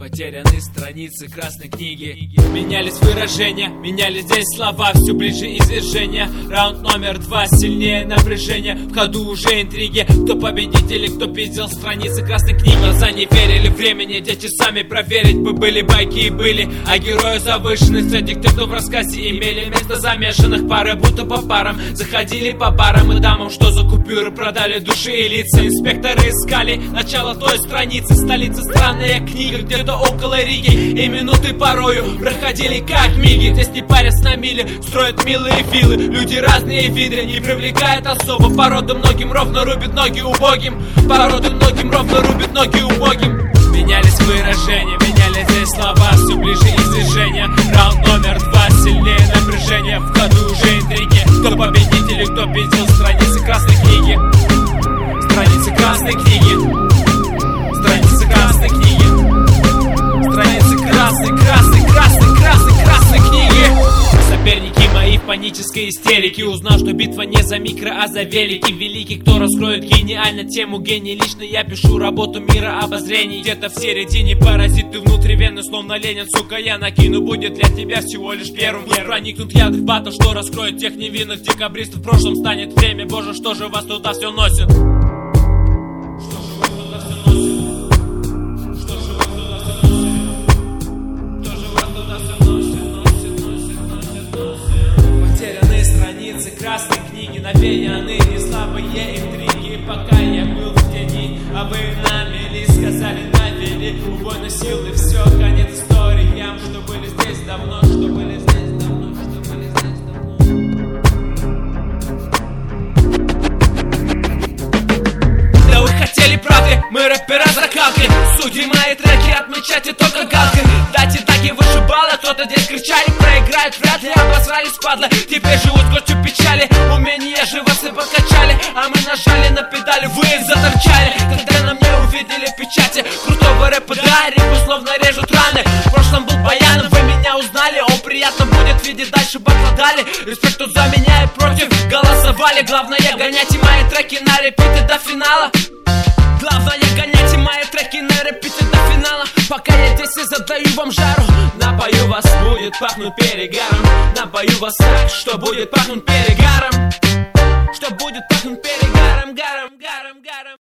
Потеряны страницы красной книги. Менялись выражения, менялись здесь слова. Все ближе извержения. Раунд номер 2, сильнее напряжение. В ходу уже интриги. Кто победители, кто пиздил страницы красной книги. Глаза не верили времени, дети сами проверить бы были байки и были. А герои завышенных среди тех, кто в рассказе имели место замешанных. Пары будто по парам заходили по барам и дамам, что за купюры продали души и лица. Инспекторы искали начало той страницы. Столица странная книга, где-то около Риги. И минуты порою проходили как миги. Здесь не парятся на мили, строят милые виллы. Люди разные виды, не привлекает особо. Порода многим ровно рубит ноги убогим. Порода многим ровно рубит ноги убогим. Менялись выражения, меняли здесь слова. Все ближе извержения. Раунд номер 2, сильнее напряжение. В ходу уже интриги. Кто победители, кто пиздил страницы красной книги. Страницы красной книги. Страницы красной книги. Страницы красной книги. Соперники мои в панической истерике. Узнал, что битва не за микро, а за великий. Великий, кто раскроет гениально тему гений. Лично я пишу работу мира обозрений. Где-то в середине паразиты внутривенны, словно Ленин, сука, я накину. Будет для тебя всего лишь первым. Проникнут яд в батл, что раскроет тех невинных декабристов. В прошлом станет время, боже, что же вас туда все носит? Красной книги навеяны не слабые интриги. Пока я был в тени, а вы намели, сказали навели. Убойной силы все, конец историям, что были здесь давно, что были здесь давно, что были здесь давно. Да вы хотели правды, мы рэпера закалки. Судьи мои треки отмечайте только галкой. Дайте таки вышибала, кто-то здесь кричали. Проиграют вряд ли, обосрались падла. Теперь живут гостю печали. Умения живо все подкачали, а мы нажали на педали, вы заторчали. Когда на мне увидели печати крутого рэпа, да, рифы словно режут раны. В прошлом был баяном, вы меня узнали. О, приятно будет видеть, дальше покладали. Респект тут за меня и против голосовали. Главное гоняйте мои треки на репите до финала. Главное гоняйте мои треки на репите до финала. Пока я здесь и задаю вам жару. Напою вас, будет пахнуть перегаром. Напою вас так, что будет пахнуть перегаром. Что будет пахнуть перегаром, гаром, гаром, гаром.